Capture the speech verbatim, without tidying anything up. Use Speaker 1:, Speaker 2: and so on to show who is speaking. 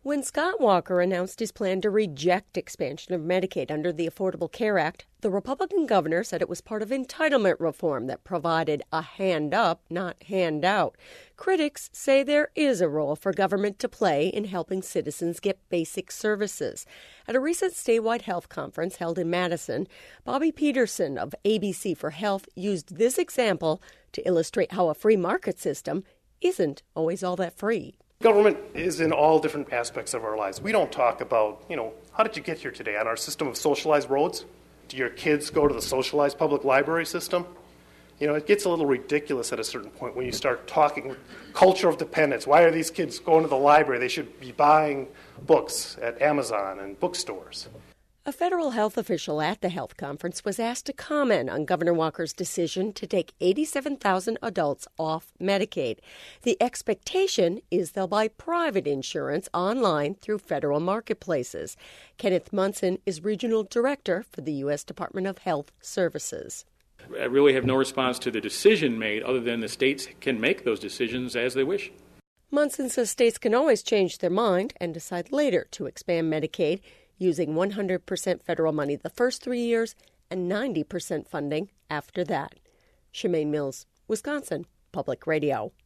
Speaker 1: When Scott Walker announced his plan to reject expansion of Medicaid under the Affordable Care Act, the Republican governor said it was part of entitlement reform that provided a hand up, not hand out. Critics say there is a role for government to play in helping citizens get basic services. At a recent statewide health conference held in Madison, Bobby Peterson of A B C for Health used this example to illustrate how a free market system isn't always all that free.
Speaker 2: Government is in all different aspects of our lives. We don't talk about, you know, how did you get here today? On our system of socialized roads? Do your kids go to the socialized public library system? You know, it gets a little ridiculous at a certain point when you start talking culture of dependence. Why are these kids going to the library? They should be buying books at Amazon and bookstores.
Speaker 1: A federal health official at the health conference was asked to comment on Governor Walker's decision to take eighty-seven thousand adults off Medicaid. The expectation is they'll buy private insurance online through federal marketplaces. Kenneth Munson is regional director for the U S Department of Health Services.
Speaker 3: I really have no response to the decision made other than the states can make those decisions as they wish.
Speaker 1: Munson says states can always change their mind and decide later to expand Medicaid, using one hundred percent federal money the first three years and ninety percent funding after that. Shemaine Mills, Wisconsin Public Radio.